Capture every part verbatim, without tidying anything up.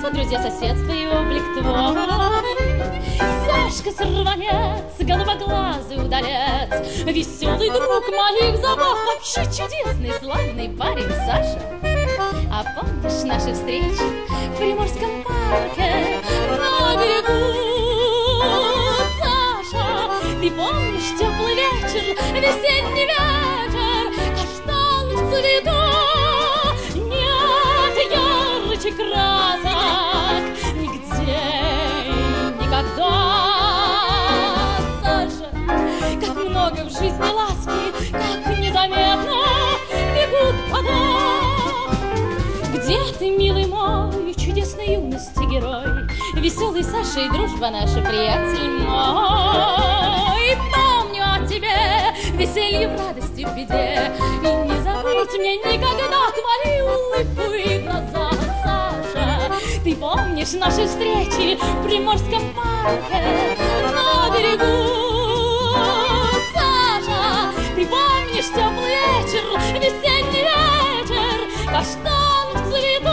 друзья, соседство и облик твой. Сашка сорванец, голубоглазый удалец, веселый друг моих забав, вообще чудесный, славный парень Саша. А помнишь наши встречи в Приморском парке на берегу? Саша, ты помнишь теплый вечер, весенний вечер, каштан в цвету? Нет ярче красок нигде и никогда. Саша, как много в жизни ласки, как незаметно бегут года. Где ты, милый мой, чудесной юности герой, веселый Саша и дружба наша, приятель мой? Помню о тебе веселье в радости, в беде, и не забыть мне никогда твои улыбку и глаза. Саша, ты помнишь наши встречи в Приморском парке на берегу? Саша, ты помнишь теплый вечер, весенний вечер, каштан в цвету?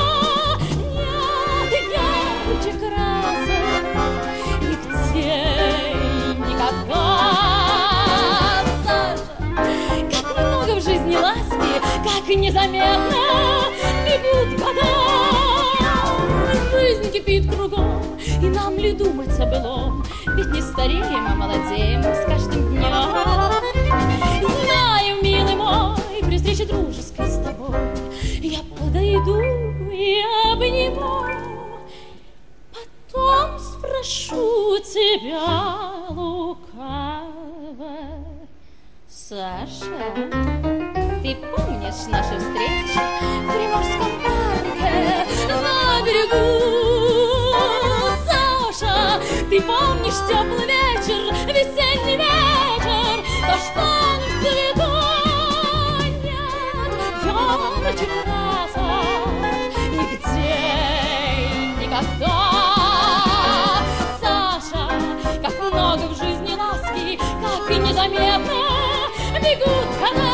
Нет ярче красок нигде и никогда. Саша, как много в жизни ласки, как незаметно бегут года. Жизнь кипит кругом, и нам ли думать о былом? Ведь не стареем, а молодеем с каждым днем. Знаю, милый мой, при встрече дружеской с тобой я подойду и обниму, потом спрошу тебя лукаво: Саша, ты помнишь наши встречи в Приморском парке на берегу? Саша, ты помнишь теплый вечер, весенний вечер, каштан в цвету? Нет ярче красок нигде и никогда. Саша, как много в жизни ласки, как и незаметно бегут года.